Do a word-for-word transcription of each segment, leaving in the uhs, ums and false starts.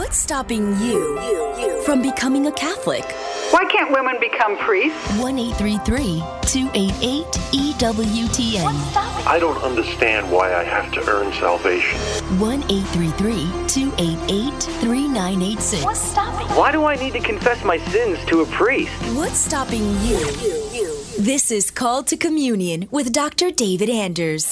What's stopping you, you, you from becoming a Catholic? Why can't women become priests? one eight three three, two eight eight, E W T N. I don't understand why I have to earn salvation. one eight three three, two eight eight, three nine eight six. What's stopping? Why do I need to confess my sins to a priest? What's stopping you? you, you. This is Called to Communion with Doctor David Anders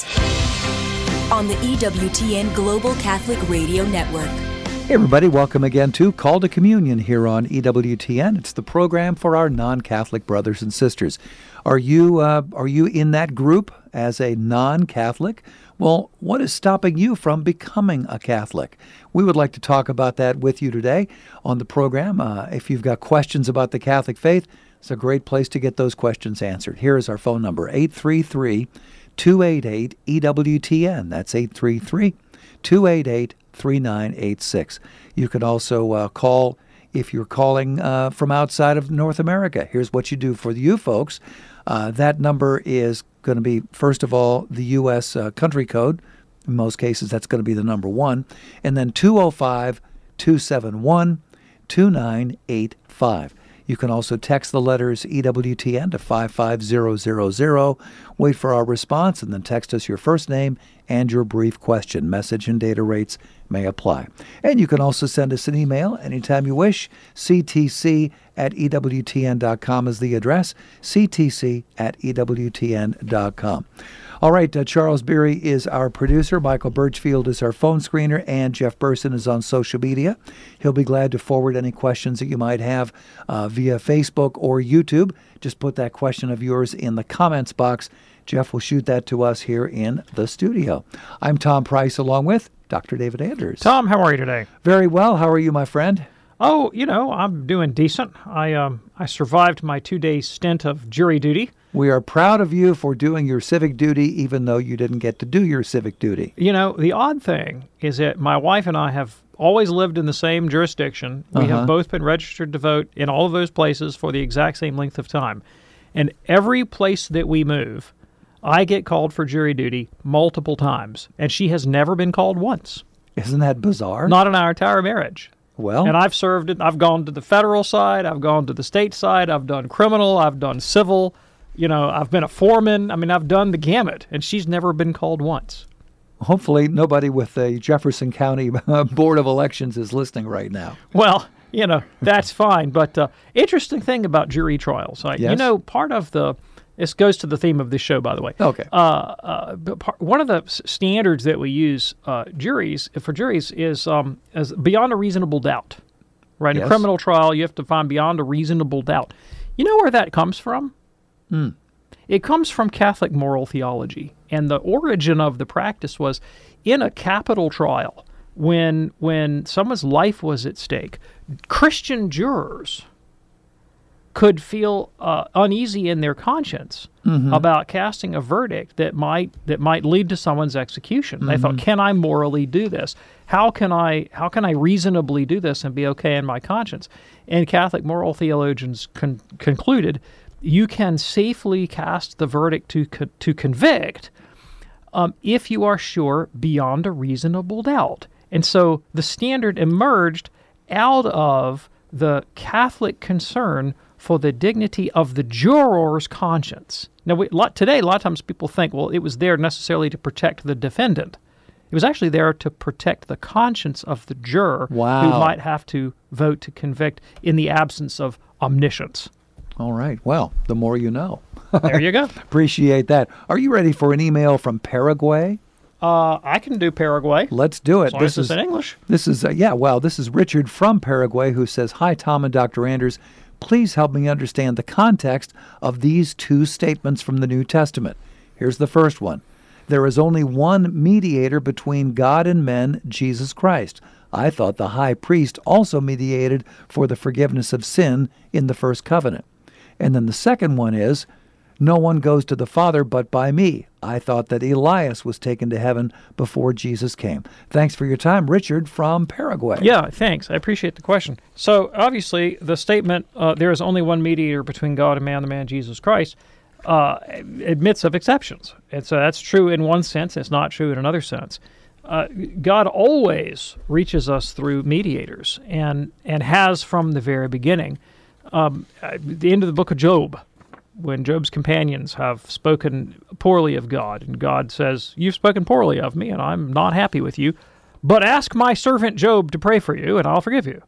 on the E W T N Global Catholic Radio Network. Hey everybody, welcome again to Call to Communion here on E W T N. It's the program for our non-Catholic brothers and sisters. Are you uh, are you in that group as a non-Catholic? Well, what is stopping you from becoming a Catholic? We would like to talk about that with you today on the program. Uh, if you've got questions about the Catholic faith, it's a great place to get those questions answered. Here is our phone number, eight three three, two eight eight, E W T N. That's eight three three, two eight eight, three nine eight six. You can also uh, call if you're calling uh, from outside of North America. Here's what you do for you folks. Uh, that number is going to be, first of all, the U S uh, country code. In most cases, that's going to be the number one. And then two oh five, two seven one, two nine eight five. You can also text the letters E W T N to five five zero zero zero. Wait for our response and then text us your first name and your brief question. Message and data rates may apply. And you can also send us an email anytime you wish. C T C at E W T N dot com is the address. C T C at E W T N dot com. All right, uh, Charles Beery is our producer, Michael Birchfield is our phone screener, and Jeff Burson is on social media. He'll be glad to forward any questions that you might have uh, via Facebook or YouTube. Just put that question of yours in the comments box. Jeff will shoot that to us here in the studio. I'm Tom Price along with Doctor David Anders. Tom, how are you today? Very well. How are you, my friend? Oh, you know, I'm doing decent. I um I survived my two-day stint of jury duty. We are proud of you for doing your civic duty, even though you didn't get to do your civic duty. You know, the odd thing is that my wife and I have always lived in the same jurisdiction. We uh-huh. have both been registered to vote in all of those places for the exact same length of time. And every place that we move, I get called for jury duty multiple times, and she has never been called once. Isn't that bizarre? Not in our entire marriage. Well, and I've served it. I've gone to the federal side. I've gone to the state side. I've done criminal. I've done civil. You know, I've been a foreman. I mean, I've done the gamut, and she's never been called once. Hopefully nobody with the Jefferson County Board of Elections is listening right now. Well, you know, that's fine. But uh, interesting thing about jury trials. Right? Yes? You know, part of the, this goes to the theme of this show, by the way. Okay. Uh, uh, but part, one of the s- standards that we use uh, juries for juries is um, as beyond a reasonable doubt. Right? In Yes. a criminal trial, you have to find beyond a reasonable doubt. You know where that comes from? Mm. It comes from Catholic moral theology, and the origin of the practice was in a capital trial when when someone's life was at stake. Christian jurors could feel uh, uneasy in their conscience mm-hmm. about casting a verdict that might that might lead to someone's execution. Mm-hmm. They thought, "Can I morally do this? How can I how can I reasonably do this and be okay in my conscience?" And Catholic moral theologians con- concluded, you can safely cast the verdict to co- to convict um, if you are sure beyond a reasonable doubt. And so the standard emerged out of the Catholic concern for the dignity of the juror's conscience. Now, we, lot, today, a lot of times people think, well, it was there necessarily to protect the defendant. It was actually there to protect the conscience of the juror wow. who might have to vote to convict in the absence of omniscience. All right. Well, the more you know. There you go. Appreciate that. Are you ready for an email from Paraguay? Uh, I can do Paraguay. Let's do it. As long this as it's is in English. This is uh, yeah. Well, this is Richard from Paraguay who says, "Hi, Tom and Doctor Anders. Please help me understand the context of these two statements from the New Testament. Here's the first one: there is only one mediator between God and men, Jesus Christ. I thought the high priest also mediated for the forgiveness of sin in the first covenant." And then the second one is, "No one goes to the Father but by me. I thought that Elias was taken to heaven before Jesus came." Thanks for your time, Richard from Paraguay. Yeah, thanks. I appreciate the question. So, obviously, the statement, uh, there is only one mediator between God and man, the man Jesus Christ, uh, admits of exceptions. And so that's true in one sense. It's not true in another sense. uh, God always reaches us through mediators, and and has from the very beginning. Um, at the end of the book of Job, when Job's companions have spoken poorly of God, and God says, "You've spoken poorly of me, and I'm not happy with you, but ask my servant Job to pray for you, and I'll forgive you."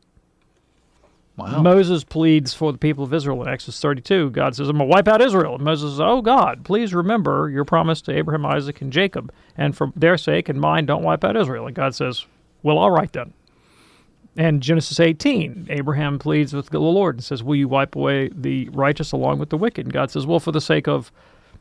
Wow. Moses pleads for the people of Israel in Exodus thirty-two. God says, "I'm going to wipe out Israel." And Moses says, "Oh, God, please remember your promise to Abraham, Isaac, and Jacob, and for their sake and mine, don't wipe out Israel." And God says, "Well, all right then." And Genesis eighteen, Abraham pleads with the Lord and says, "Will you wipe away the righteous along with the wicked?" And God says, "Well, for the sake of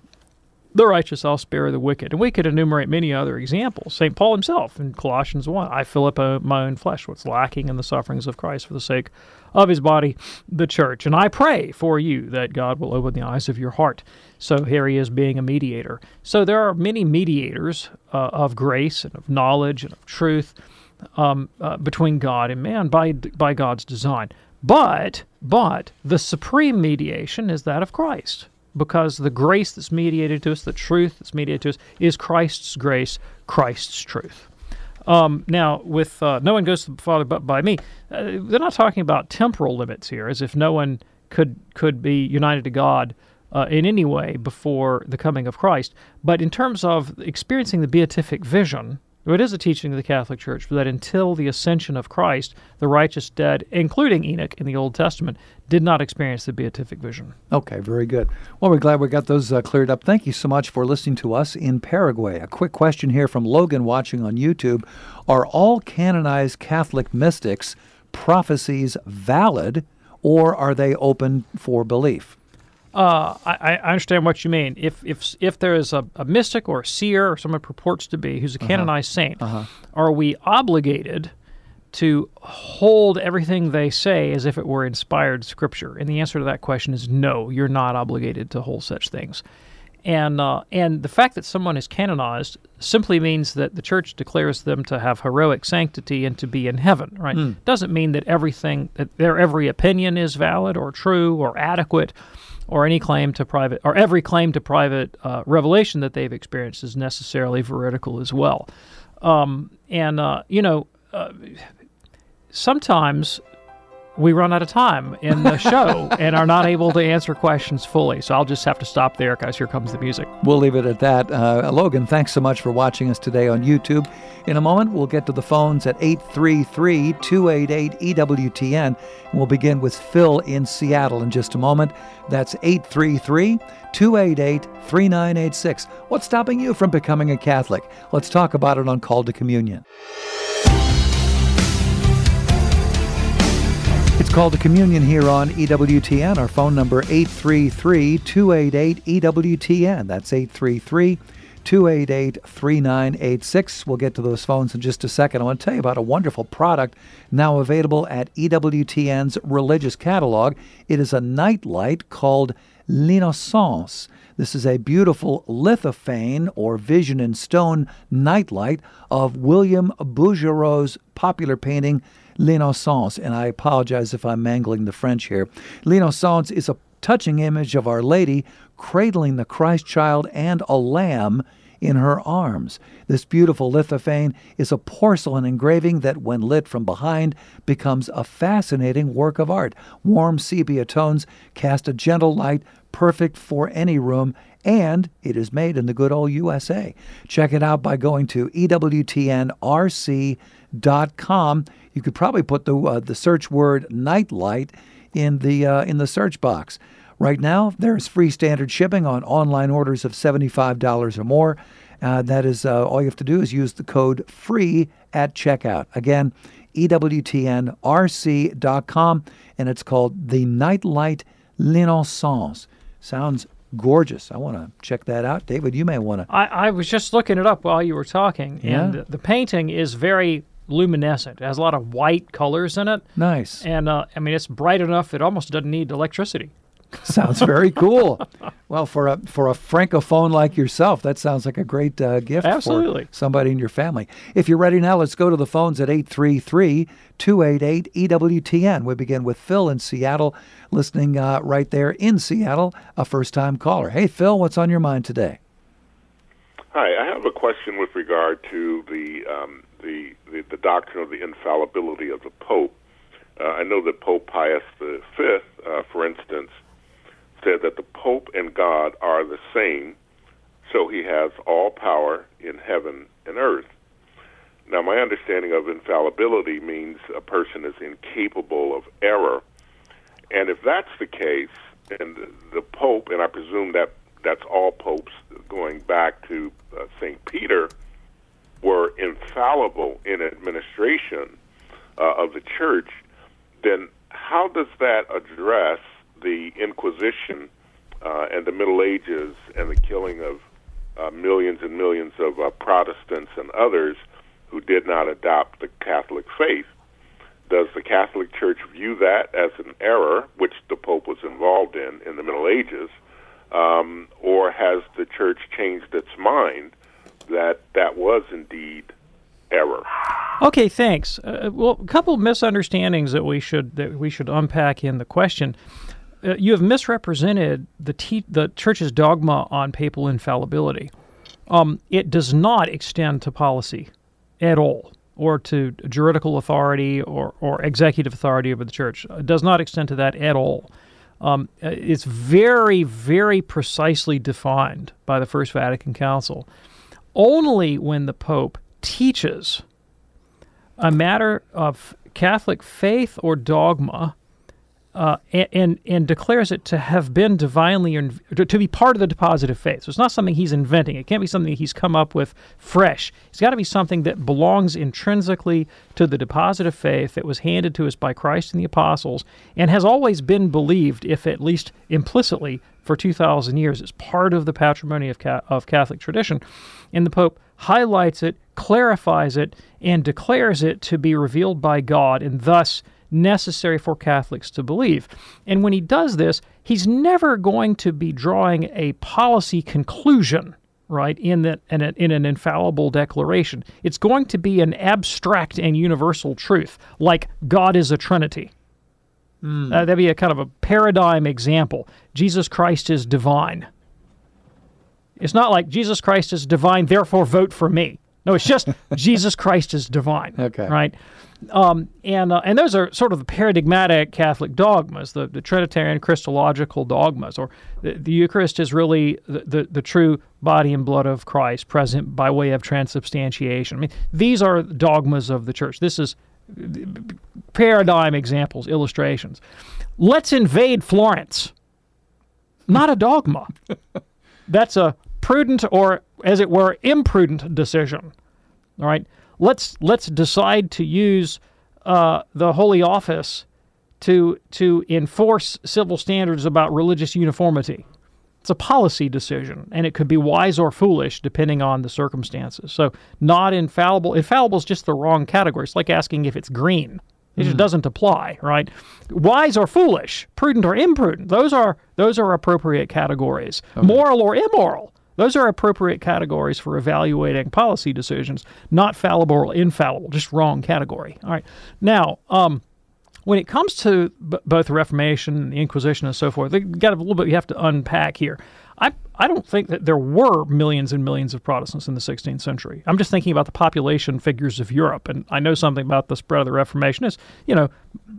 the righteous, I'll spare the wicked." And we could enumerate many other examples. Saint Paul himself in Colossians one, "I fill up uh, my own flesh, what's lacking in the sufferings of Christ for the sake of his body, the church. And I pray for you that God will open the eyes of your heart." So here he is being a mediator. So there are many mediators uh, of grace and of knowledge and of truth um, uh, between God and man by by God's design. But, but the supreme mediation is that of Christ. Because the grace that's mediated to us, the truth that's mediated to us, is Christ's grace, Christ's truth. Um, now, with uh, no one goes to the Father but by me, uh, they're not talking about temporal limits here, as if no one could could be united to God uh, in any way before the coming of Christ. But in terms of experiencing the beatific vision, it is a teaching of the Catholic Church that until the ascension of Christ, the righteous dead, including Enoch in the Old Testament, did not experience the beatific vision. Okay, very good. Well, we're glad we got those uh, cleared up. Thank you so much for listening to us in Paraguay. A quick question here from Logan watching on YouTube. Are all canonized Catholic mystics' prophecies valid, or are they open for belief? Uh, I, I understand what you mean. If if if there is a, a mystic or a seer or someone purports to be who's a canonized uh-huh. saint, uh-huh. are we obligated to hold everything they say as if it were inspired scripture? And the answer to that question is no, you're not obligated to hold such things. And uh, and the fact that someone is canonized simply means that the Church declares them to have heroic sanctity and to be in heaven, right? Mm. Doesn't mean that everything, that their every opinion is valid or true or adequate, or any claim to private, or every claim to private uh, revelation that they've experienced is necessarily veridical as well. Um, and, uh, you know, uh, sometimes we run out of time in the show and are not able to answer questions fully. So I'll just have to stop there because here comes the music. We'll leave it at that. Uh, Logan, thanks so much for watching us today on YouTube. In a moment, we'll get to the phones at eight three three, two eight eight, E W T N. We'll begin with Phil in Seattle in just a moment. That's eight three three, two eight eight, three nine eight six. What's stopping you from becoming a Catholic? Let's talk about it on Call to Communion. It's Call to Communion here on E W T N. Our phone number eight three three, two eight eight, E W T N. That's eight three three, two eight eight, three nine eight six. We'll get to those phones in just a second. I want to tell you about a wonderful product now available at E W T N's religious catalog. It is a nightlight called L'Innocence. This is a beautiful lithophane or vision in stone nightlight of William Bouguereau's popular painting L'Innocence, and I apologize if I'm mangling the French here. L'Innocence is a touching image of Our Lady cradling the Christ child and a lamb in her arms. This beautiful lithophane is a porcelain engraving that, when lit from behind, becomes a fascinating work of art. Warm sepia tones cast a gentle light perfect for any room, and it is made in the good old U S A. Check it out by going to E W T N R C dot com. You could probably put the uh, the search word nightlight in the uh, in the search box. Right now, there's free standard shipping on online orders of seventy-five dollars or more. Uh, that is, uh, all you have to do is use the code FREE at checkout. Again, E W T N R C dot com, and it's called the Nightlight L'Innocence. Sounds gorgeous. I want to check that out. David, you may want to. I, I was just looking it up while you were talking, yeah? And the painting is very luminescent. It has a lot of white colors in it. Nice. And, uh, I mean, it's bright enough it almost doesn't need electricity. Sounds very cool. Well, for a for a francophone like yourself, that sounds like a great uh, gift Absolutely. For somebody in your family. If you're ready now, let's go to the phones at eight three three, two eight eight, E W T N. We begin with Phil in Seattle, listening uh, right there in Seattle, a first-time caller. Hey, Phil, what's on your mind today? Hi, I have have a question with regard to the um, the, the the doctrine of the infallibility of the Pope. Uh, I know that Pope Pius the Fifth, uh, for instance, said that the Pope and God are the same, so he has all power in heaven and earth. Now, my understanding of infallibility means a person is incapable of error. And if that's the case, and the Pope, and I presume that that's all popes going back to uh, Saint Peter, were infallible in administration uh, of the church, then how does that address the Inquisition uh, and the Middle Ages and the killing of uh, millions and millions of uh, Protestants and others who did not adopt the Catholic faith? Does the Catholic Church view that as an error, which the Pope was involved in in the Middle Ages, um, or has the Church changed its mind that that was indeed error? Okay, thanks. Uh, well, a couple of misunderstandings that we should that we should unpack in the question. Uh, you have misrepresented the te- the Church's dogma on papal infallibility. Um, it does not extend to policy at all, or to juridical authority or, or executive authority over the church. It does not extend to that at all. Um, it's very, very precisely defined by the First Vatican Council. Only when the Pope teaches a matter of Catholic faith or dogma uh, and, and and declares it to have been divinely, to, to be part of the deposit of faith. So it's not something he's inventing. It can't be something he's come up with fresh. It's got to be something that belongs intrinsically to the deposit of faith that was handed to us by Christ and the apostles and has always been believed, if at least implicitly, for two thousand years. It's part of the patrimony of, ca- of Catholic tradition. And the Pope highlights it, clarifies it, and declares it to be revealed by God and thus necessary for Catholics to believe. And when he does this, he's never going to be drawing a policy conclusion, right, in, that, in, a, in an infallible declaration. It's going to be an abstract and universal truth, like God is a Trinity. Mm. Uh, that'd be a kind of a paradigm example. Jesus Christ is divine. It's not like Jesus Christ is divine, therefore vote for me. No, it's just Jesus Christ is divine. Okay. Right? Um, and uh, and those are sort of the paradigmatic Catholic dogmas, the, the Trinitarian Christological dogmas, or the, the Eucharist is really the, the, the true body and blood of Christ present by way of transubstantiation. I mean, these are dogmas of the Church. This is paradigm examples, illustrations. Let's invade Florence. Not a dogma. That's a prudent or, as it were, imprudent decision. All right? Let's let's decide to use uh, the Holy Office to to enforce civil standards about religious uniformity. It's a policy decision, and it could be wise or foolish depending on the circumstances. So not infallible. Infallible is just the wrong category. It's like asking if it's green. It just doesn't apply, right? Wise or foolish, prudent or imprudent, those are those are appropriate categories. Okay. Moral or immoral, those are appropriate categories for evaluating policy decisions, not fallible or infallible, just wrong category. All right. Now, um, when it comes to b- both the Reformation and the Inquisition and so forth, they got a little bit you have to unpack here. I I don't think that there were millions and millions of Protestants in the sixteenth century. I'm just thinking about the population figures of Europe, and I know something about the spread of the Reformation. Is you know,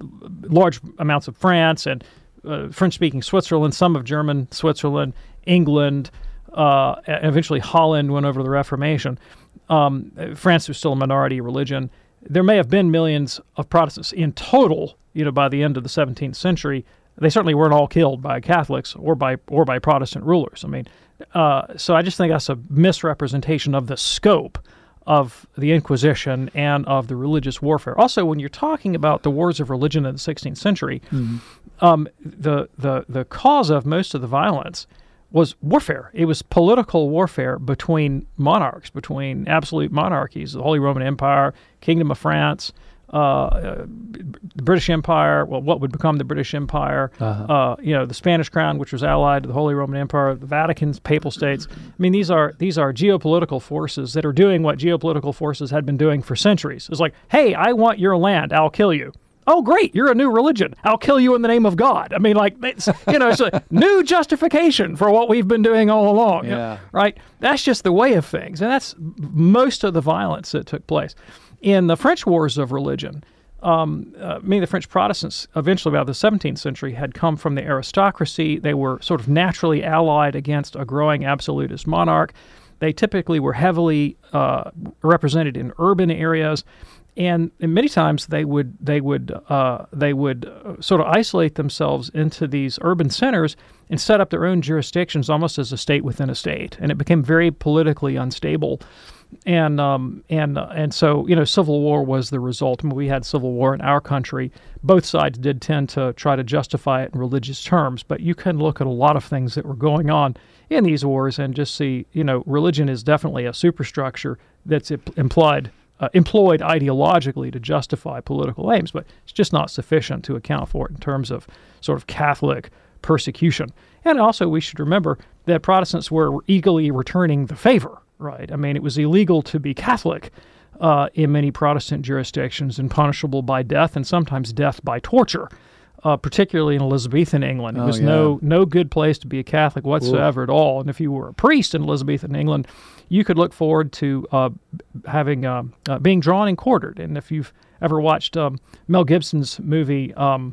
large amounts of France and uh, French-speaking Switzerland, some of German Switzerland, England, uh, eventually Holland went over to the Reformation. Um, France was still a minority religion. There may have been millions of Protestants in total, you know, by the end of the seventeenth century. They certainly weren't all killed by Catholics or by or by Protestant rulers. I mean, uh, so I just think that's a misrepresentation of the scope of the Inquisition and of the religious warfare. Also, when you're talking about the wars of religion in the sixteenth century, mm-hmm. um, the the the cause of most of the violence was warfare. It was political warfare between monarchs, between absolute monarchies, the Holy Roman Empire, Kingdom of France, uh, uh, the British Empire, well, what would become the British Empire, uh-huh. uh, you know, the Spanish crown, which was allied to the Holy Roman Empire, the Vatican's papal states. I mean, these are these are geopolitical forces that are doing what geopolitical forces had been doing for centuries. It's like, hey, I want your land, I'll kill you. oh, great, you're a new religion. I'll kill you in the name of God. I mean, like, it's, you know, it's a new justification for what we've been doing all along. Yeah. Right? That's just the way of things. And that's most of the violence that took place. In the French Wars of Religion, um, uh, many of the French Protestants, eventually about the seventeenth century, had come from the aristocracy. They were sort of naturally allied against a growing absolutist monarch. They typically were heavily uh, represented in urban areas. And, and many times they would they would uh, they would uh, sort of isolate themselves into these urban centers and set up their own jurisdictions, almost as a state within a state, and it became very politically unstable. And um, and uh, and so you know, civil war was the result. I mean, we had civil war in our country. Both sides did tend to try to justify it in religious terms, but you can look at a lot of things that were going on in these wars and just see, you know, religion is definitely a superstructure that's implied. Uh, employed ideologically to justify political aims, but it's just not sufficient to account for it in terms of sort of Catholic persecution. And also we should remember that Protestants were eagerly returning the favor, right? I mean, it was illegal to be Catholic uh, in many Protestant jurisdictions and punishable by death and sometimes death by torture, uh, particularly in Elizabethan England. It Oh, was yeah. no no good place to be a Catholic whatsoever at all. And if you were a priest in Elizabethan England, you could look forward to uh, having uh, uh, being drawn and quartered. And if you've ever watched um, Mel Gibson's movie um,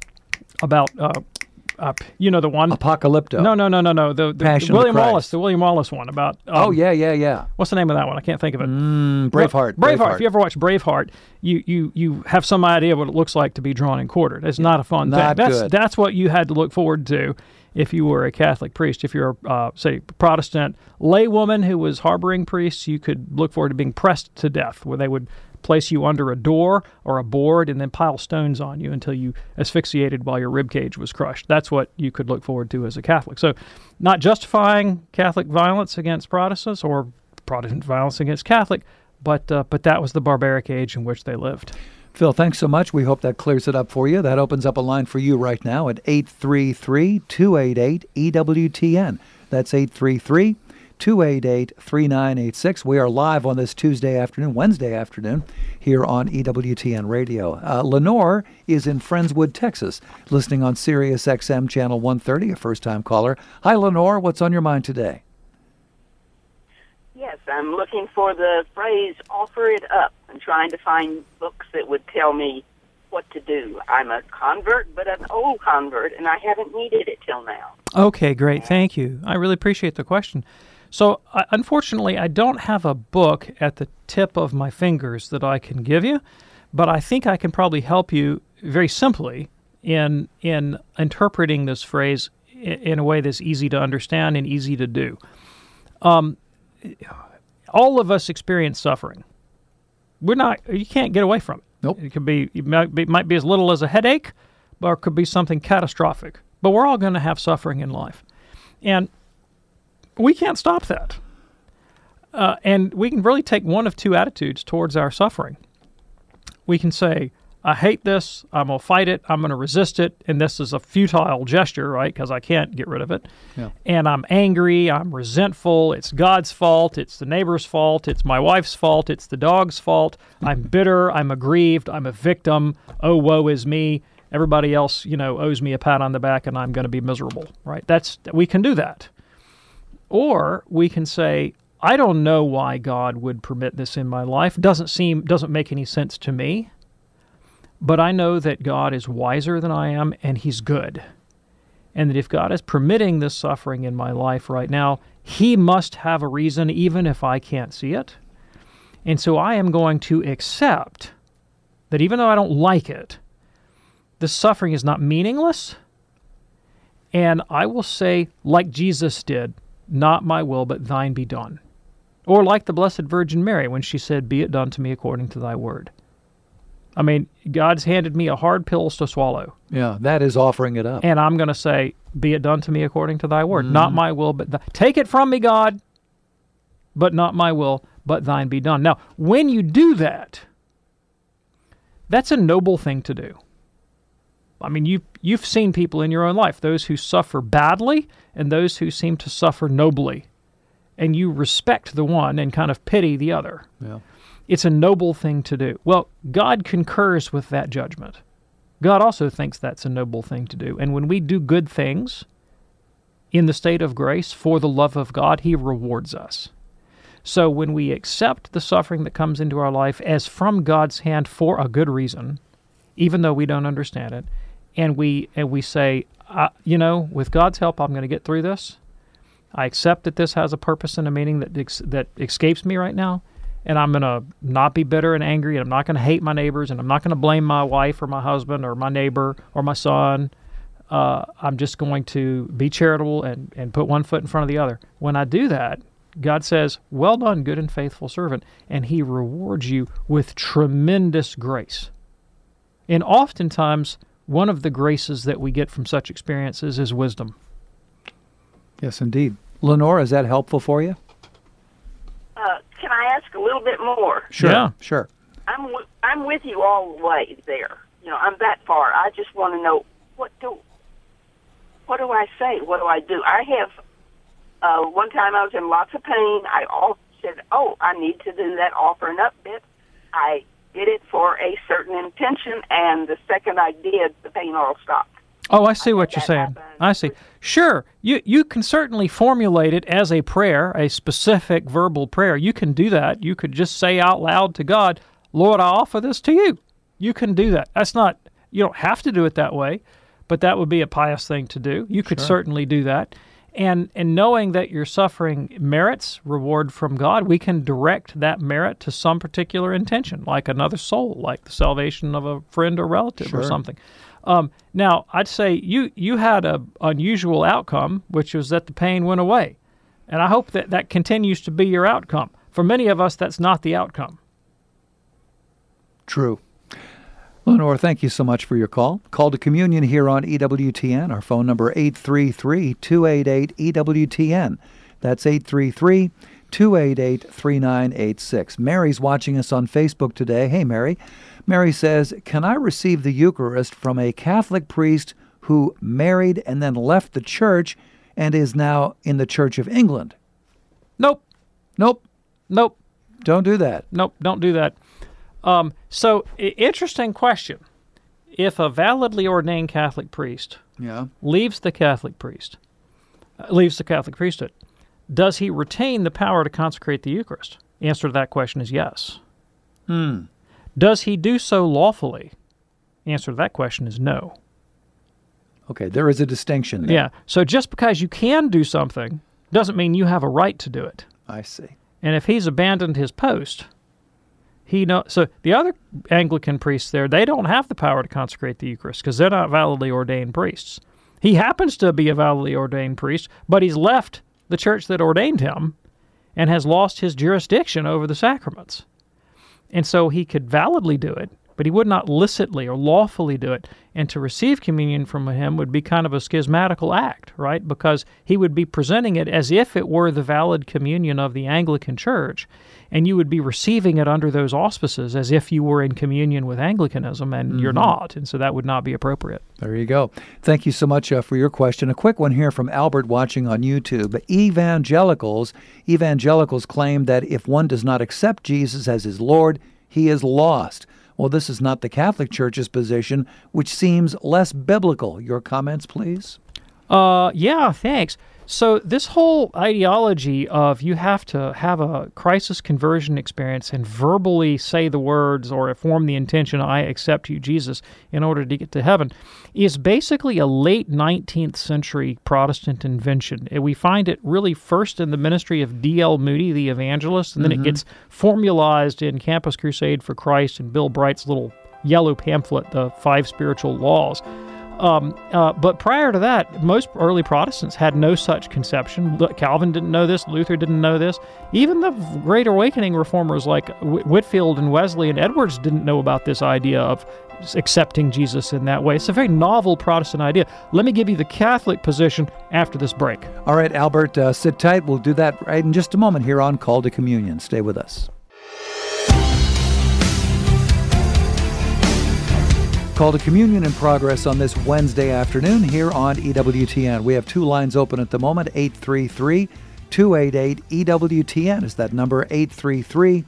about, uh, uh, you know, the one Apocalypto. No, no, no, no, no. The, the, Passion the of William Christ. Wallace, the William Wallace one about. Um, Oh, yeah, yeah, yeah. What's the name of that one? I can't think of it. Mm, Braveheart. Braveheart. Braveheart. If you ever watch Braveheart, you you you have some idea what it looks like to be drawn and quartered. It's not a fun Not thing. That's good. that's what you had to look forward to if you were a Catholic priest. If you're, uh, say, Protestant laywoman who was harboring priests, you could look forward to being pressed to death, where they would place you under a door or a board and then pile stones on you until you asphyxiated while your ribcage was crushed. That's what you could look forward to as a Catholic. So not justifying Catholic violence against Protestants or Protestant violence against Catholic, but uh, but that was the barbaric age in which they lived. Phil, thanks so much. We hope that clears it up for you. That opens up a line for you right now at eight three three, two eight eight, E W T N. That's eight three three, two eight eight, three nine eight six. We are live on this Tuesday afternoon, Wednesday afternoon, here on E W T N Radio. Uh, Lenore is in Friendswood, Texas, listening on Sirius X M Channel one thirty, a first-time caller. Hi, Lenore. What's on your mind today? Yes, I'm looking for the phrase, offer it up. I'm trying to find books that would tell me what to do. I'm a convert, but an old convert, and I haven't needed it till now. Okay, great. Thank you. I really appreciate the question. So, uh, unfortunately, I don't have a book at the tip of my fingers that I can give you, but I think I can probably help you very simply in in interpreting this phrase in, in a way that's easy to understand and easy to do. Um, all of us experience suffering. We're not. You can't get away from it. Nope. It could be. It might be, might be as little as a headache, or it could be something catastrophic. But we're all going to have suffering in life, and we can't stop that. Uh, and we can really take one of two attitudes towards our suffering. We can say, I hate this, I'm going to fight it, I'm going to resist it, and this is a futile gesture, right, because I can't get rid of it. Yeah. And I'm angry, I'm resentful, it's God's fault, it's the neighbor's fault, it's my wife's fault, it's the dog's fault, I'm bitter, I'm aggrieved, I'm a victim, oh, woe is me, everybody else, you know, owes me a pat on the back and I'm going to be miserable, right? That's, we can do that. Or we can say, I don't know why God would permit this in my life. Doesn't seem, doesn't make any sense to me. But I know that God is wiser than I am, and He's good. And that if God is permitting this suffering in my life right now, He must have a reason, even if I can't see it. And so I am going to accept that even though I don't like it, this suffering is not meaningless. And I will say, like Jesus did, not my will, but thine be done. Or like the Blessed Virgin Mary when she said, be it done to me according to thy word. I mean, God's handed me a hard pills to swallow. Yeah, that is offering it up. And I'm going to say, be it done to me according to thy word. Mm. Not my will, but th- take it from me, God, but not my will, but thine be done. Now, when you do that, that's a noble thing to do. I mean, you, you've seen people in your own life, those who suffer badly and those who seem to suffer nobly. And you respect the one and kind of pity the other. Yeah. It's a noble thing to do. Well, God concurs with that judgment. God also thinks that's a noble thing to do. And when we do good things in the state of grace for the love of God, He rewards us. So when we accept the suffering that comes into our life as from God's hand for a good reason, even though we don't understand it, and we and we say, uh, you know, with God's help, I'm going to get through this. I accept that this has a purpose and a meaning that ex- that escapes me right now, and I'm going to not be bitter and angry, and I'm not going to hate my neighbors, and I'm not going to blame my wife or my husband or my neighbor or my son. Uh, I'm just going to be charitable and, and put one foot in front of the other. When I do that, God says, well done, good and faithful servant, and He rewards you with tremendous grace. And oftentimes, one of the graces that we get from such experiences is wisdom. Yes, indeed. Lenore, is that helpful for you? Uh, can I ask a little bit more? Sure, Yeah. sure. I'm w- I'm with you all the way there. You know, I'm that far. I just want to know what do what do I say? What do I do? I have uh, one time I was in lots of pain. I all said, "Oh, I need to do that offering up bit." I did it for a certain intention, and the second I did, the pain all stopped. Oh, I see I what think you're that saying. happened. I see. Sure, you you can certainly formulate it as a prayer, a specific verbal prayer. You can do that. You could just say out loud to God, Lord, I offer this to you. You can do that. That's not, you don't have to do it that way, but that would be a pious thing to do. You could Sure. certainly do that. And and knowing that your suffering merits reward from God, we can direct that merit to some particular intention, like another soul, like the salvation of a friend or relative Sure. or something. Um, now, I'd say you you had a unusual outcome, which was that the pain went away. And I hope that that continues to be your outcome. For many of us, that's not the outcome. True. Lenore, thank you so much for your call. Call to communion here on E W T N. Our phone number eight three three, two eight eight, E W T N. That's eight three three, two eight eight, three nine eight six. Mary's watching us on Facebook today. Hey, Mary. Mary says, can I receive the Eucharist from a Catholic priest who married and then left the church and is now in the Church of England? Nope. Nope. Nope. Don't do that. Nope. Don't do that. Um, so, I- interesting question. If a validly ordained Catholic priest Yeah. leaves the Catholic priest, uh, leaves the Catholic priesthood, does he retain the power to consecrate the Eucharist? The answer to that question is yes. Hmm. Does he do so lawfully? The answer to that question is no. Okay, there is a distinction there. Yeah. So just because you can do something doesn't mean you have a right to do it. I see. And if he's abandoned his post, he know. So the other Anglican priests there, they don't have the power to consecrate the Eucharist because they're not validly ordained priests. He happens to be a validly ordained priest, but he's left the church that ordained him and has lost his jurisdiction over the sacraments. And so he could validly do it, but he would not licitly or lawfully do it. And to receive communion from him would be kind of a schismatical act, right? Because he would be presenting it as if it were the valid communion of the Anglican Church, and you would be receiving it under those auspices as if you were in communion with Anglicanism, and mm-hmm. you're not, and so that would not be appropriate. There you go. Thank you so much uh, for your question. A quick one here from Albert watching on YouTube. Evangelicals, evangelicals claim that if one does not accept Jesus as his Lord, he is lost. Well, this is not the Catholic Church's position, which seems less biblical. Your comments, please? Uh, yeah, thanks. So this whole ideology of you have to have a crisis conversion experience and verbally say the words or form the intention, I accept you, Jesus, in order to get to heaven, is basically a late nineteenth century Protestant invention. We find it really first in the ministry of D L Moody, the evangelist, and then mm-hmm. it gets formalized in Campus Crusade for Christ and Bill Bright's little yellow pamphlet, The Five Spiritual Laws. Um, uh, but prior to that, most early Protestants had no such conception. Calvin didn't know this. Luther didn't know this. Even the Great Awakening reformers like Whitefield and Wesley and Edwards didn't know about this idea of accepting Jesus in that way. It's a very novel Protestant idea. Let me give you the Catholic position after this break. All right, Albert, uh, sit tight. We'll do that right in just a moment here on Call to Communion. Stay with us. Call to Communion in progress on this Wednesday afternoon here on E W T N. We have two lines open at the moment. eight three three, two eight eight, E W T N is that number, eight three three,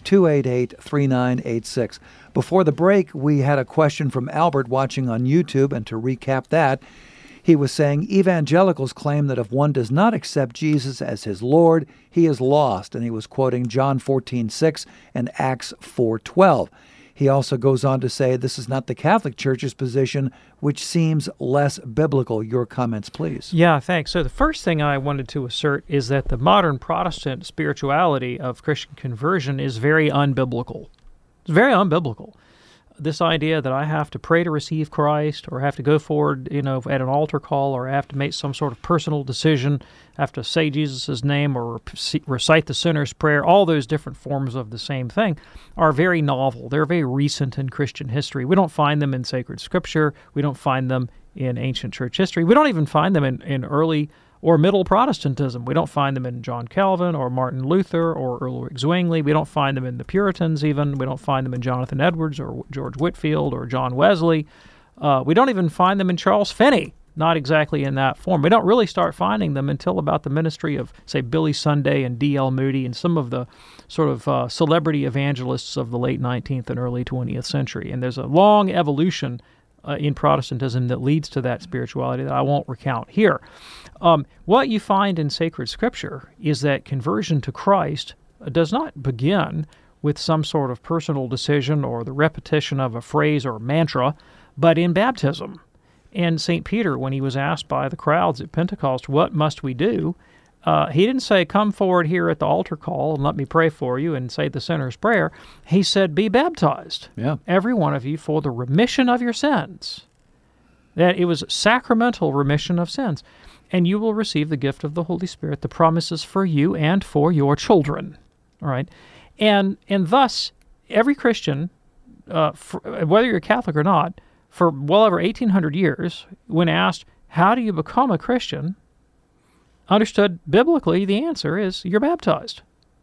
two eight eight, three nine eight six. Before the break, we had a question from Albert watching on YouTube, and to recap that, he was saying evangelicals claim that if one does not accept Jesus as his Lord, he is lost, and he was quoting John fourteen six and Acts four twelve. He also goes on to say this is not the Catholic Church's position, which seems less biblical. Your comments, please. Yeah, thanks. So the first thing I wanted to assert is that the modern Protestant spirituality of Christian conversion is very unbiblical. It's very unbiblical. This idea that I have to pray to receive Christ, or have to go forward, you know, at an altar call, or I have to make some sort of personal decision, have to say Jesus' name or recite the sinner's prayer, all those different forms of the same thing are very novel. They're very recent in Christian history. We don't find them in sacred scripture. We don't find them in ancient church history. We don't even find them in, in early or middle Protestantism. We don't find them in John Calvin or Martin Luther or Ulrich Zwingli. We don't find them in the Puritans even. We don't find them in Jonathan Edwards or George Whitefield or John Wesley. Uh, we don't even find them in Charles Finney, not exactly in that form. We don't really start finding them until about the ministry of, say, Billy Sunday and D L Moody and some of the sort of uh, celebrity evangelists of the late nineteenth and early twentieth century. And there's a long evolution Uh, in Protestantism that leads to that spirituality that I won't recount here. Um, what you find in sacred scripture is that conversion to Christ does not begin with some sort of personal decision or the repetition of a phrase or mantra, but in baptism. And Saint Peter, when he was asked by the crowds at Pentecost, what must we do? Uh, he didn't say, come forward here at the altar call and let me pray for you and say the sinner's prayer. He said, be baptized, yeah. every one of you, for the remission of your sins. That it was sacramental remission of sins. And you will receive the gift of the Holy Spirit, the promises for you and for your children. All right? And and thus, every Christian, uh, for, whether you're Catholic or not, for well over eighteen hundred years, when asked, how do you become a Christian, understood biblically, the answer is you're baptized.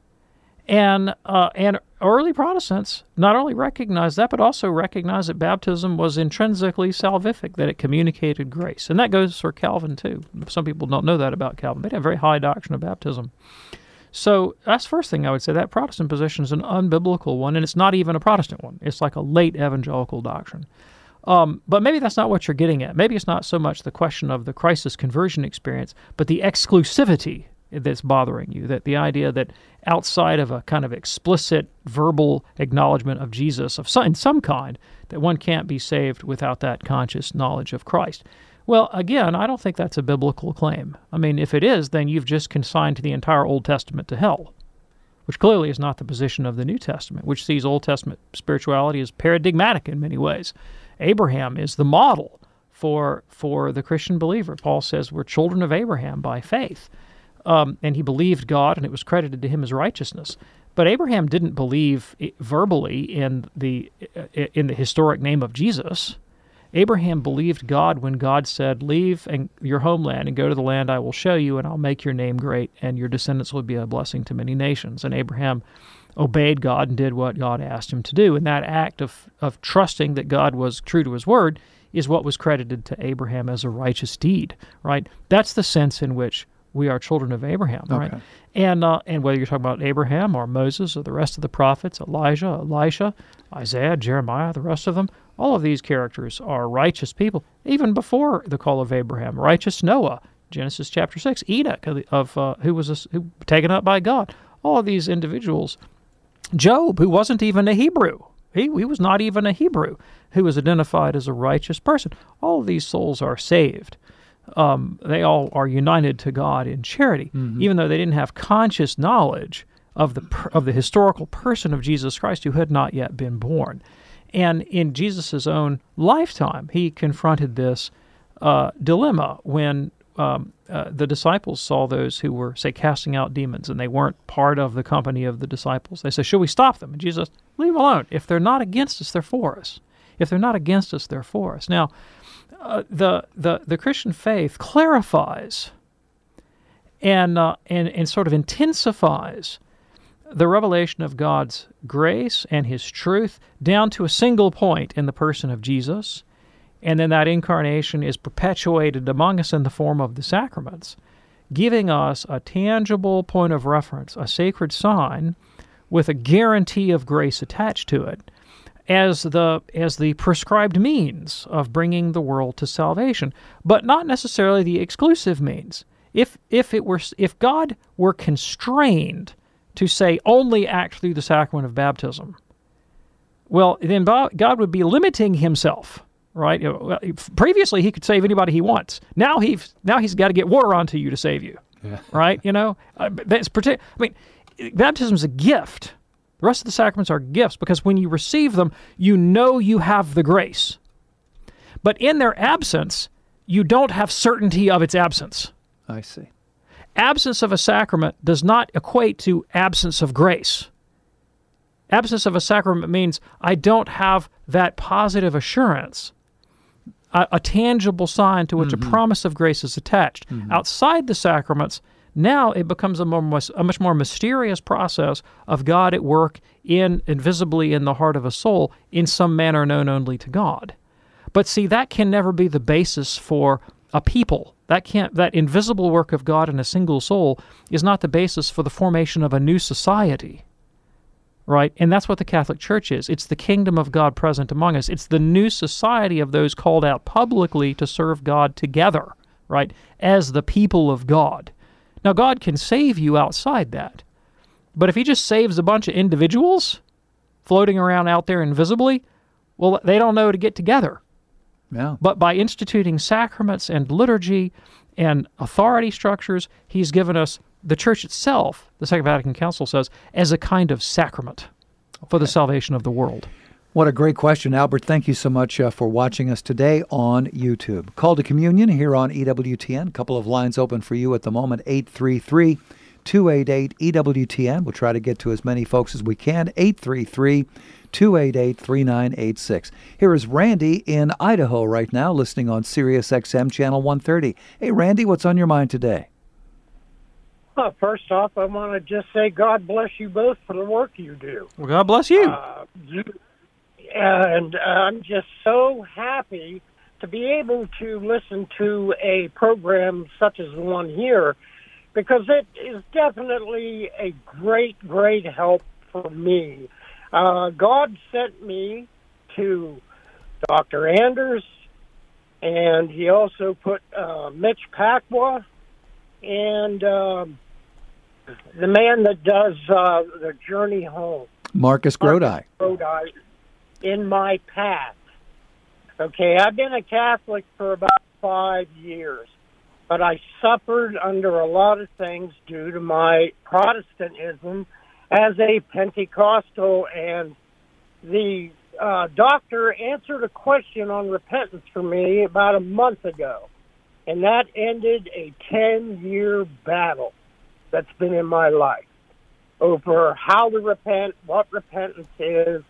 And uh, and early Protestants not only recognized that, but also recognized that baptism was intrinsically salvific, that it communicated grace. And that goes for Calvin, too. Some people don't know that about Calvin. They had a very high doctrine of baptism. So that's the first thing I would say. That Protestant position is an unbiblical one, and it's not even a Protestant one. It's like a late evangelical doctrine. Um, but maybe that's not what you're getting at. Maybe it's not so much the question of the crisis conversion experience, but the exclusivity that's bothering you, that the idea that outside of a kind of explicit verbal acknowledgement of Jesus of some, in some kind, that one can't be saved without that conscious knowledge of Christ. Well, again, I don't think that's a biblical claim. I mean, if it is, then you've just consigned the entire Old Testament to hell, which clearly is not the position of the New Testament, which sees Old Testament spirituality as paradigmatic in many ways. Abraham is the model for for the Christian believer. Paul says we're children of Abraham by faith. Um, and he believed God, and it was credited to him as righteousness. But Abraham didn't believe verbally in the in the historic name of Jesus. Abraham believed God when God said, leave and your homeland and go to the land I will show you, and I'll make your name great, and your descendants will be a blessing to many nations. And Abraham obeyed God and did what God asked him to do. And that act of, of trusting that God was true to his word is what was credited to Abraham as a righteous deed, right? That's the sense in which we are children of Abraham, okay. right? And uh, and whether you're talking about Abraham or Moses or the rest of the prophets, Elijah, Elisha, Isaiah, Jeremiah, the rest of them, all of these characters are righteous people, even before the call of Abraham. Righteous Noah, Genesis chapter six, Enoch, of uh, who was a, who, taken up by God. All of these individuals. Job, who wasn't even a Hebrew. He, he was not even a Hebrew, who was identified as a righteous person. All of these souls are saved. Um, they all are united to God in charity, mm-hmm. even though they didn't have conscious knowledge of the of the historical person of Jesus Christ who had not yet been born. And in Jesus' own lifetime, he confronted this uh, dilemma when um, uh, the disciples saw those who were, say, casting out demons, and they weren't part of the company of the disciples. They said, should we stop them? And Jesus, leave them alone. If they're not against us, they're for us. If they're not against us, they're for us. Now, Uh, the, the the Christian faith clarifies and, uh, and and sort of intensifies the revelation of God's grace and His truth down to a single point in the person of Jesus, and then that incarnation is perpetuated among us in the form of the sacraments, giving us a tangible point of reference, a sacred sign, with a guarantee of grace attached to it as the as the prescribed means of bringing the world to salvation, but not necessarily the exclusive means. If if it were if God were constrained to say only act through the sacrament of baptism, well, then God would be limiting himself, right? Previously, he could save anybody he wants. Now he's now he's got to get water onto you to save you, yeah. right? You know, that's partic- I mean, baptism is a gift. The rest of the sacraments are gifts because when you receive them, you know you have the grace. But in their absence, you don't have certainty of its absence. I see. Absence of a sacrament does not equate to absence of grace. Absence of a sacrament means I don't have that positive assurance, a, a tangible sign to which mm-hmm. a promise of grace is attached. Mm-hmm. Outside the sacraments, now it becomes a, more, a much more mysterious process of God at work in invisibly in the heart of a soul in some manner known only to God. But see, that can never be the basis for a people. That can't. That invisible work of God in a single soul is not the basis for the formation of a new society, right? And that's what the Catholic Church is. It's the kingdom of God present among us. It's the new society of those called out publicly to serve God together, right, as the people of God. Now, God can save you outside that, but if he just saves a bunch of individuals floating around out there invisibly, well, they don't know to get together. Yeah. But by instituting sacraments and liturgy and authority structures, he's given us the Church itself, the Second Vatican Council says, as a kind of sacrament okay. for the salvation of the world. What a great question, Albert. Thank you so much uh, for watching us today on YouTube. Call to Communion here on E W T N. A couple of lines open for you at the moment, eight three three, two eight eight, E W T N. We'll try to get to as many folks as we can, eight three three, two eight eight, three nine eight six. Here is Randy in Idaho right now, listening on Sirius X M Channel one thirty. Hey, Randy, what's on your mind today? Well, first off, I want to just say God bless you both for the work you do. Well, God bless you. Uh, you and uh, I'm just so happy to be able to listen to a program such as the one here, because it is definitely a great, great help for me. Uh, God sent me to Doctor Anders, and he also put uh, Mitch Pacwa and uh, the man that does uh, the Journey Home, Marcus Grodi. Grodi, in my path. Okay, I've been a Catholic for about five years, but I suffered under a lot of things due to my Protestantism as a Pentecostal, and the uh, doctor answered a question on repentance for me about a month ago, and that ended a ten-year battle that's been in my life over how to repent, what repentance is,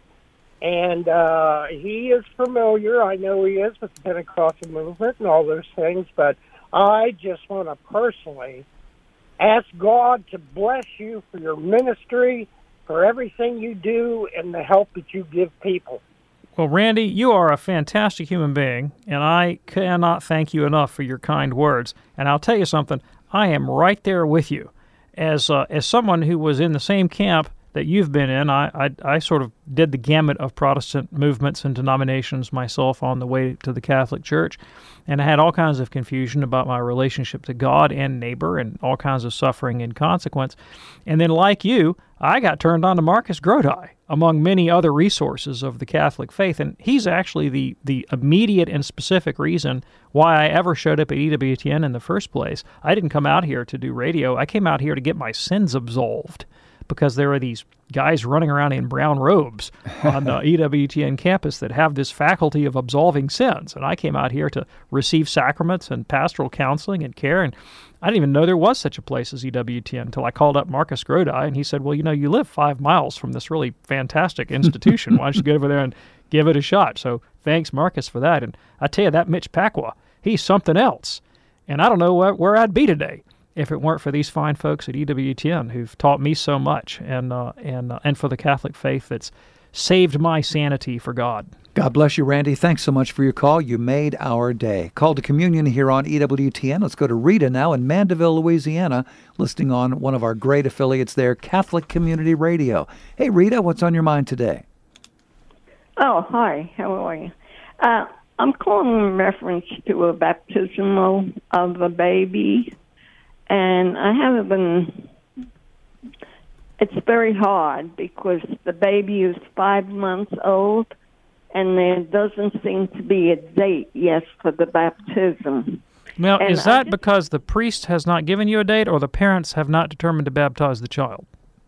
and uh, he is familiar, I know he is, with the Pentecostal movement and all those things, but I just want to personally ask God to bless you for your ministry, for everything you do, and the help that you give people. Well, Randy, you are a fantastic human being, and I cannot thank you enough for your kind words. And I'll tell you something, I am right there with you. As uh, as someone who was in the same camp that you've been in, I, I I sort of did the gamut of Protestant movements and denominations myself on the way to the Catholic Church, and I had all kinds of confusion about my relationship to God and neighbor and all kinds of suffering in consequence. And then, like you, I got turned on to Marcus Grodi, among many other resources of the Catholic faith, and he's actually the, the immediate and specific reason why I ever showed up at E W T N in the first place. I didn't come out here to do radio. I came out here to get my sins absolved, because there are these guys running around in brown robes on the E W T N campus that have this faculty of absolving sins. And I came out here to receive sacraments and pastoral counseling and care, and I didn't even know there was such a place as E W T N until I called up Marcus Grodi, and he said, well, you know, you live five miles from this really fantastic institution. Why don't you go over there and give it a shot? So thanks, Marcus, for that. And I tell you, that Mitch Pacwa, he's something else. And I don't know where, where I'd be today if it weren't for these fine folks at E W T N who've taught me so much, and uh, and uh, and for the Catholic faith that's saved my sanity for God. God bless you, Randy. Thanks so much for your call. You made our day. Call to Communion here on E W T N. Let's go to Rita now in Mandeville, Louisiana, listening on one of our great affiliates there, Catholic Community Radio. Hey, Rita, what's on your mind today? Oh, hi. How are you? Uh, I'm calling in reference to a baptismal of a baby, and I haven't been... It's very hard because the baby is five months old, and there doesn't seem to be a date yet for the baptism. Now, and is that just, because the priest has not given you a date, or the parents have not determined to baptize the child?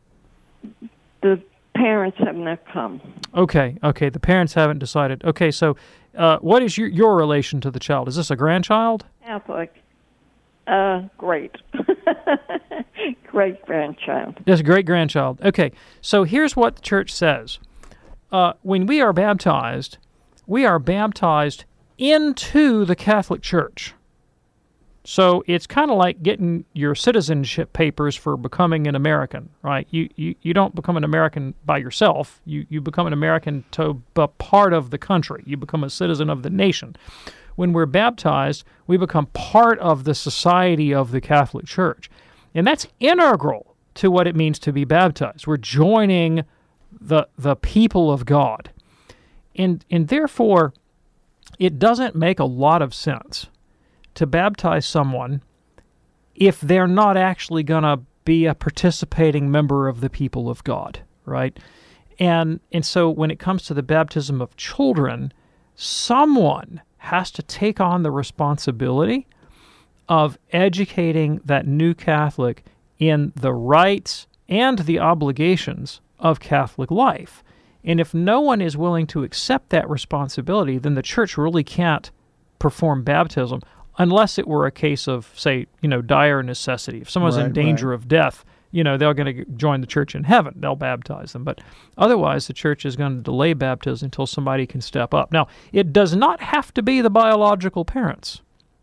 The parents have not come. Okay, okay, the parents haven't decided. Okay, so uh, what is your, your relation to the child? Is this a grandchild? Catholic. Uh, great. Great-grandchild. Yes, great-grandchild. Okay, so here's what the church says. Uh, when we are baptized, we are baptized into the Catholic Church. So it's kind of like getting your citizenship papers for becoming an American, right? You you, you don't become an American by yourself. You, you become an American to be part of the country. You become a citizen of the nation. When we're baptized, we become part of the society of the Catholic Church. And that's integral to what it means to be baptized. We're joining the the people of God. And and therefore, it doesn't make a lot of sense to baptize someone if they're not actually going to be a participating member of the people of God, right? And and so when it comes to the baptism of children, someone has to take on the responsibility of educating that new Catholic in the rights and the obligations of Catholic life. And if no one is willing to accept that responsibility, then the church really can't perform baptism unless it were a case of, say, you know, dire necessity. If someone's Right, in danger right. of death, you know, they're going to join the church in heaven. They'll baptize them. But otherwise, the church is going to delay baptism until somebody can step up. Now, it does not have to be the biological parents.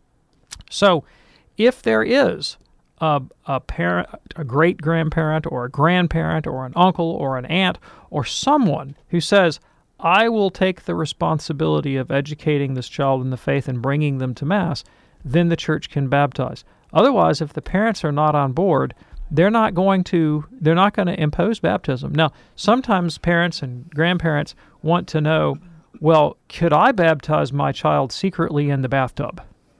So if there is a, a parent, a great-grandparent or a grandparent or an uncle or an aunt or someone who says, I will take the responsibility of educating this child in the faith and bringing them to Mass, then the church can baptize. Otherwise, if the parents are not on board, they're not going to they're not going to impose baptism. Now, sometimes parents and grandparents want to know, well, could I baptize my child secretly in the bathtub?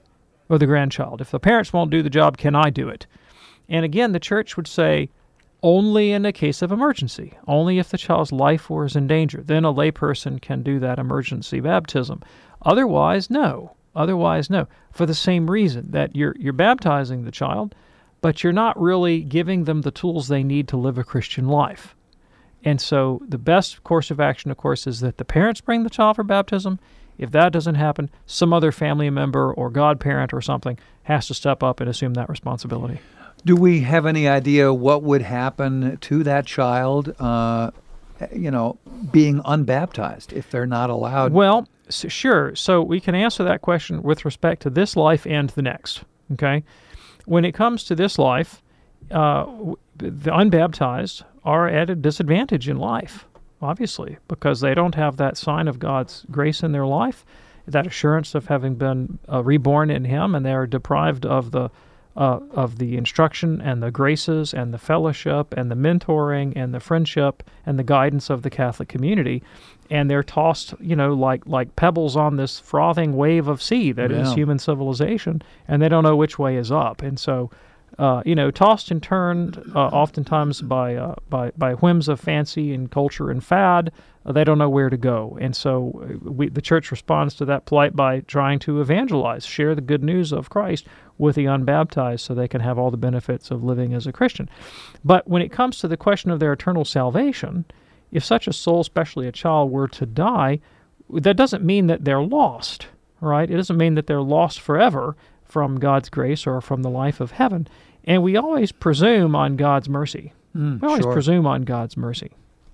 Or the grandchild. If the parents won't do the job, can I do it? And again, the church would say, only in a case of emergency, only if the child's life was in danger. Then a layperson can do that emergency baptism. Otherwise, no. Otherwise, no. For the same reason that you're you're baptizing the child, but you're not really giving them the tools they need to live a Christian life. And so the best course of action, of course, is that the parents bring the child for baptism. If that doesn't happen, some other family member or godparent or something has to step up and assume that responsibility. Do we have any idea what would happen to that child, uh, you know, being unbaptized if they're not allowed? Well, so sure. So we can answer that question with respect to this life and the next, okay? When it comes to this life, uh, the unbaptized are at a disadvantage in life, obviously, because they don't have that sign of God's grace in their life, that assurance of having been uh, reborn in Him, and they are deprived of the uh, of the instruction and the graces and the fellowship and the mentoring and the friendship and the guidance of the Catholic community, and they're tossed, you know, like like pebbles on this frothing wave of sea that Yeah. is human civilization, and they don't know which way is up, and so. Uh, you know, tossed and turned uh, oftentimes by, uh, by by whims of fancy and culture and fad, uh, they don't know where to go. And so we, the church responds to that plight by trying to evangelize, share the good news of Christ with the unbaptized so they can have all the benefits of living as a Christian. But when it comes to the question of their eternal salvation, if such a soul, especially a child, were to die, that doesn't mean that they're lost, right? It doesn't mean that they're lost forever from God's grace or from the life of heaven. And we always presume on God's mercy. Mm, we always sure. presume on God's mercy.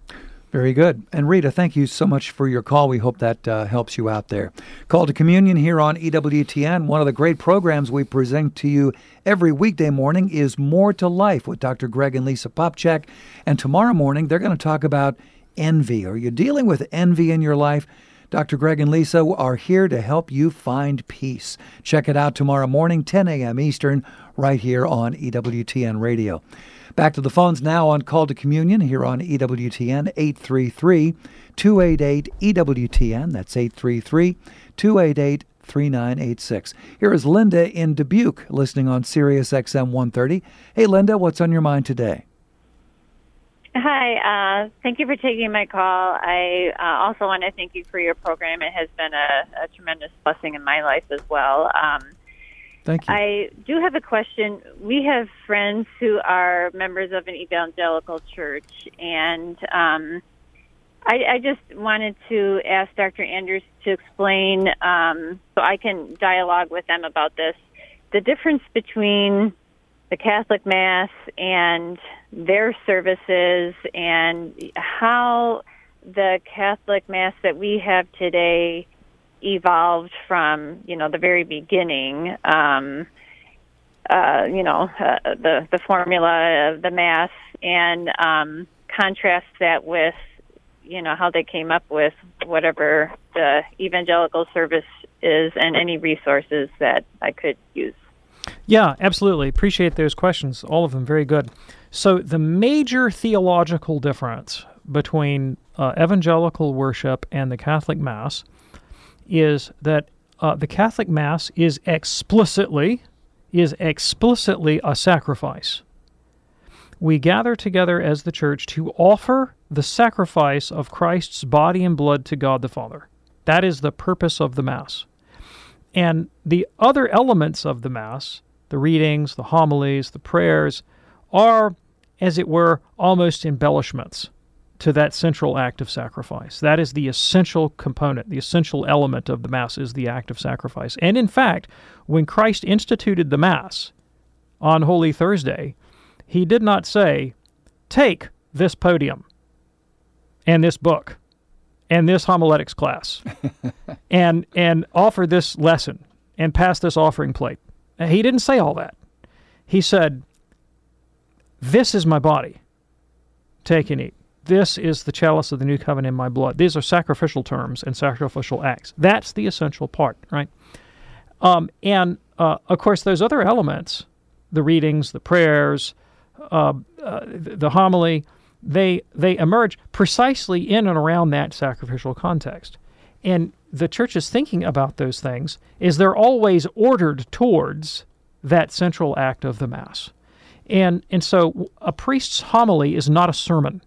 Very good. And Rita, thank you so much for your call. We hope that uh, helps you out there. Call to Communion here on E W T N. One of the great programs we present to you every weekday morning is More to Life with Doctor Greg and Lisa Popcak. And tomorrow morning, they're going to talk about envy? Are you dealing with envy in your life? Doctor Greg and Lisa are here to help you find peace. Check it out tomorrow morning, ten a.m. Eastern, right here on E W T N Radio. Back to the phones now on Call to Communion here on E W T N, eight three three, two eight eight, E W T N. That's eight three three, two eight eight, three nine eight six. Here is Linda in Dubuque, listening on Sirius X M one thirty. Hey, Linda, what's on your mind today? Hi, uh, thank you for taking my call. I uh, also want to thank you for your program. It has been a, a tremendous blessing in my life as well. Um, thank you. I do have a question. We have friends who are members of an evangelical church, and um, I, I just wanted to ask Doctor Andrews to explain, um, so I can dialogue with them about this, the difference between the Catholic Mass and their services, and how the Catholic Mass that we have today evolved from, you know, the very beginning. Um, uh, you know, uh, the the formula of the Mass, and um, contrast that with, you know, how they came up with whatever the evangelical service is, and any resources that I could use. Yeah, absolutely. Appreciate those questions. All of them very good. So the major theological difference between uh, evangelical worship and the Catholic Mass is that uh, the Catholic Mass is explicitly is explicitly a sacrifice. We gather together as the church to offer the sacrifice of Christ's body and blood to God the Father. That is the purpose of the Mass. And the other elements of the Mass, the readings, the homilies, the prayers, are, as it were, almost embellishments to that central act of sacrifice. That is the essential component, the essential element of the Mass is the act of sacrifice. And in fact, when Christ instituted the Mass on Holy Thursday, he did not say, take this podium and this book and this homiletics class and and offer this lesson and pass this offering plate. He didn't say all that. He said, this is my body. Take and eat. This is the chalice of the new covenant in my blood. These are sacrificial terms and sacrificial acts. That's the essential part, right? Um, and, uh, of course, those other elements, the readings, the prayers, uh, uh, the homily, they they emerge precisely in and around that sacrificial context. And the church's thinking about those things is they're always ordered towards that central act of the Mass. And and so a priest's homily is not a sermon.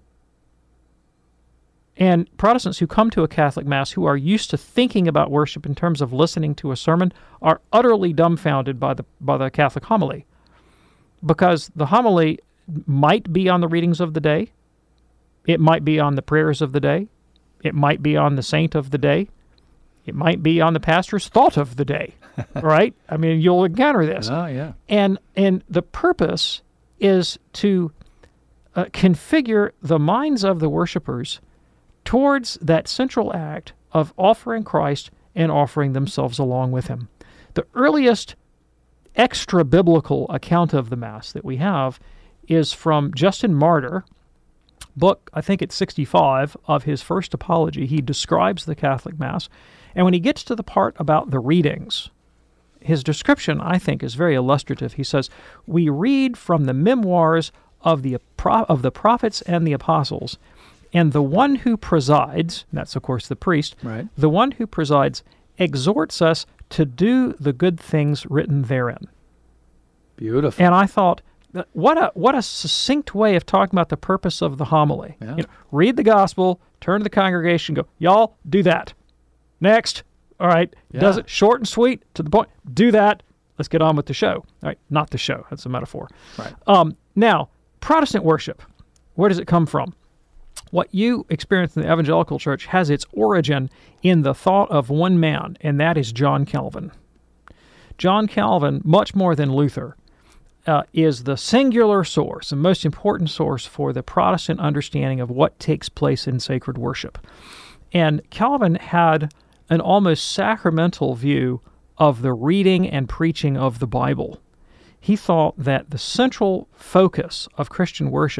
And Protestants who come to a Catholic Mass who are used to thinking about worship in terms of listening to a sermon are utterly dumbfounded by the by the Catholic homily, because the homily might be on the readings of the day, it might be on the prayers of the day, it might be on the saint of the day, it might be on the pastor's thought of the day, right? I mean, you'll encounter this. Oh, yeah. And, and the purpose is to uh, configure the minds of the worshipers towards that central act of offering Christ and offering themselves along with him. The earliest extra-biblical account of the Mass that we have is from Justin Martyr, book, I think it's sixty-five, of his first apology. He describes the Catholic Mass, and when he gets to the part about the readings, his description, I think, is very illustrative. He says, we read from the memoirs of the of the prophets and the apostles, and the one who presides, that's of course the priest, right. the one who presides exhorts us to do the good things written therein. Beautiful. And I thought, what a what a succinct way of talking about the purpose of the homily. Yeah. You know, read the gospel, turn to the congregation, go, y'all, do that. Next. All right. Yeah. Does it short and sweet, to the point. Do that. Let's get on with the show. All right. Not the show. That's a metaphor. Right. Um, now, Protestant worship, where does it come from? What you experience in the evangelical church has its origin in the thought of one man, and that is John Calvin. John Calvin, much more than Luther, uh, is the singular source, the most important source for the Protestant understanding of what takes place in sacred worship. And Calvin had an almost sacramental view of the reading and preaching of the Bible. He thought that the central focus of Christian worship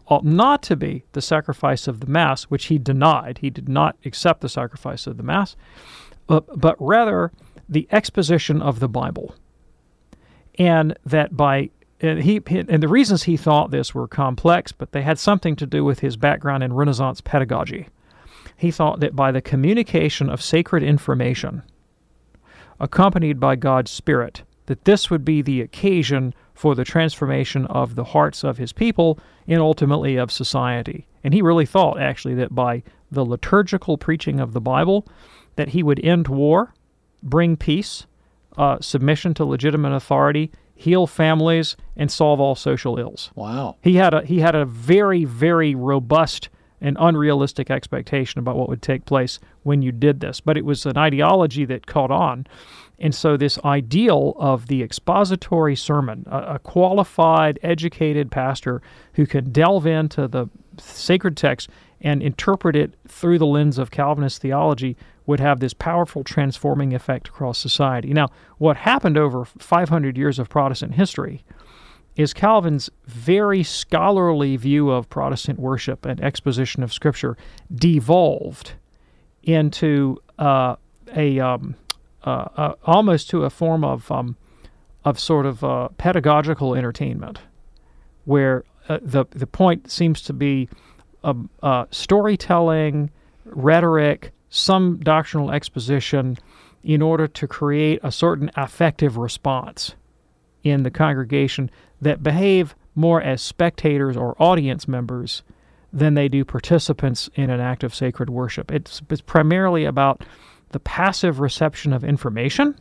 ought not to be the sacrifice of the Mass, which he denied. He did not accept the sacrifice of the Mass, but, but rather the exposition of the Bible. And that by and he and the reasons he thought this were complex, but they had something to do with his background in Renaissance pedagogy. He thought that by the communication of sacred information, accompanied by God's Spirit, that this would be the occasion for the transformation of the hearts of his people and ultimately of society. And he really thought, actually, that by the liturgical preaching of the Bible, that he would end war, bring peace, uh, submission to legitimate authority, heal families, and solve all social ills. Wow. He had a he had a very, very robust and unrealistic expectation about what would take place when you did this. But it was an ideology that caught on. And so this ideal of the expository sermon, a, a qualified, educated pastor who can delve into the sacred text and interpret it through the lens of Calvinist theology, would have this powerful transforming effect across society. Now, what happened over five hundred years of Protestant history is Calvin's very scholarly view of Protestant worship and exposition of Scripture devolved into uh, a um, uh, uh, almost to a form of um, of sort of uh, pedagogical entertainment, where uh, the the point seems to be uh, uh, storytelling, rhetoric, some doctrinal exposition in order to create a certain affective response in the congregation that behave more as spectators or audience members than they do participants in an act of sacred worship. It's, it's primarily about the passive reception of information,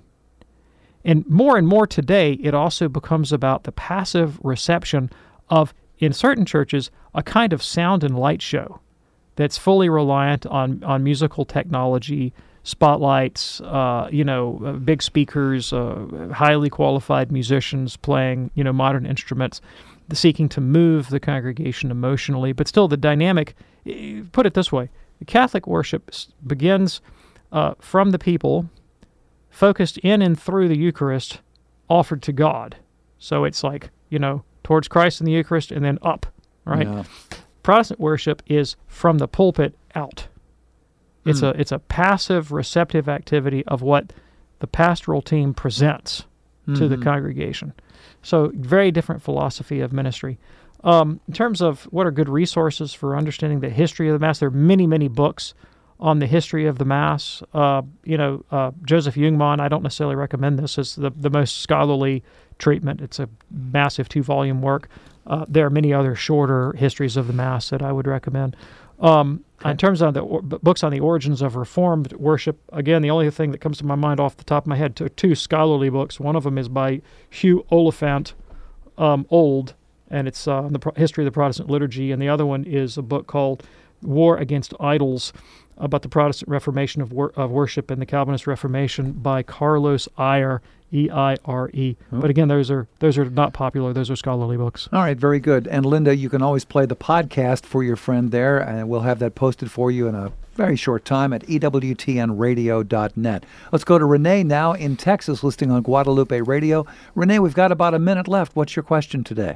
and more and more today, it also becomes about the passive reception of, in certain churches, a kind of sound and light show that's fully reliant on, on musical technology, spotlights, uh, you know, uh, big speakers, uh, highly qualified musicians playing, you know, modern instruments, seeking to move the congregation emotionally. But still, the dynamic, put it this way, the Catholic worship begins uh, from the people, focused in and through the Eucharist, offered to God. So it's like, you know, towards Christ in the Eucharist and then up, right? Yeah. Protestant worship is from the pulpit out. It's mm. a it's a passive, receptive activity of what the pastoral team presents mm-hmm. to the congregation. So very different philosophy of ministry. Um, in terms of what are good resources for understanding the history of the Mass, there are many, many books on the history of the Mass. Uh, you know, uh, Joseph Jungmann, I don't necessarily recommend this as the, the most scholarly treatment. It's a massive two-volume work. Uh, there are many other shorter histories of the Mass that I would recommend. Um, okay. In terms of the or, books on the origins of Reformed worship, again, the only thing that comes to my mind off the top of my head, two, two scholarly books. One of them is by Hugh Oliphant, um, Old, and it's uh, the Pro- history of the Protestant liturgy, and the other one is a book called War Against Idols, about the Protestant Reformation of, wor- of worship and the Calvinist Reformation by Carlos Eire, E I R E. Oh. But again, those are those are not popular. Those are scholarly books. All right, very good. And Linda, you can always play the podcast for your friend there, and we'll have that posted for you in a very short time at E W T N radio dot net. Let's go to Renee now in Texas, listening on Guadalupe Radio. Renee, we've got about a minute left. What's your question today?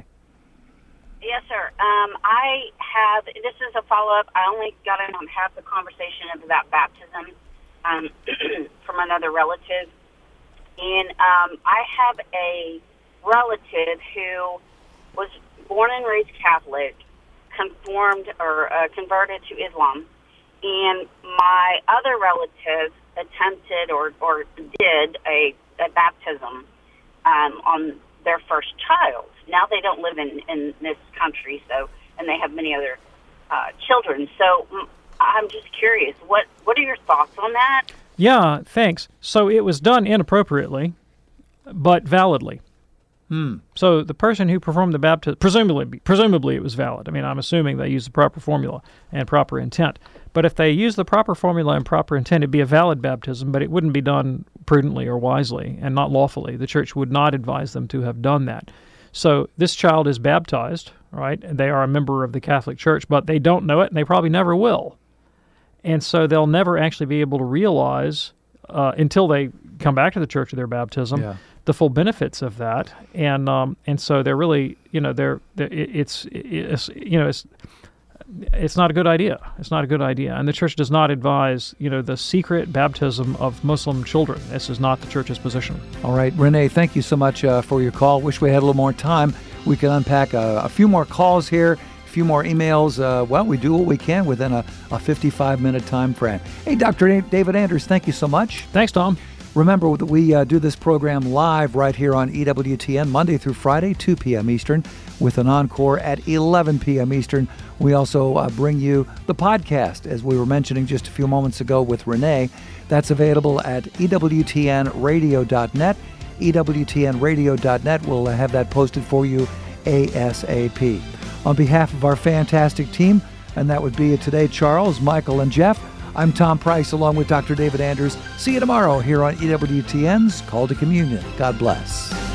Yes, sir. Um, I have, this is a follow-up. I only got in on half the conversation about baptism um, from another relative. And um, I have a relative who was born and raised Catholic, conformed or uh, converted to Islam. And my other relative attempted or, or did a, a baptism um, on their first child. Now they don't live in, in this country, so and they have many other uh, children. So I'm just curious, what what are your thoughts on that? Yeah, thanks. So it was done inappropriately, but validly. Hmm. So the person who performed the baptism, presumably, presumably it was valid. I mean, I'm assuming they used the proper formula and proper intent. But if they used the proper formula and proper intent, it'd be a valid baptism, but it wouldn't be done prudently or wisely and not lawfully. The church would not advise them to have done that. So this child is baptized, right? And they are a member of the Catholic Church, but they don't know it, and they probably never will. And so they'll never actually be able to realize, uh, until they come back to the church of their baptism, yeah. the full benefits of that, and um, and so they're really, you know, they're, they're it's it's you know it's it's not a good idea. It's not a good idea, and the church does not advise, you know, the secret baptism of Muslim children. This is not the church's position. All right, Renee, thank you so much uh, for your call. Wish we had a little more time. We can unpack a, a few more calls here, a few more emails. Uh, well, we do what we can within a, a fifty-five minute time frame. Hey, Doctor David Anders, thank you so much. Thanks, Tom. Remember that we uh, do this program live right here on E W T N Monday through Friday, two p.m. Eastern, with an encore at eleven p.m. Eastern. We also uh, bring you the podcast, as we were mentioning just a few moments ago with Renee. That's available at E W T N radio dot net. E W T N radio dot net will have that posted for you ASAP. On behalf of our fantastic team, and that would be today Charles, Michael, and Jeff, I'm Tom Price along with Doctor David Anders. See you tomorrow here on E W T N's Call to Communion. God bless.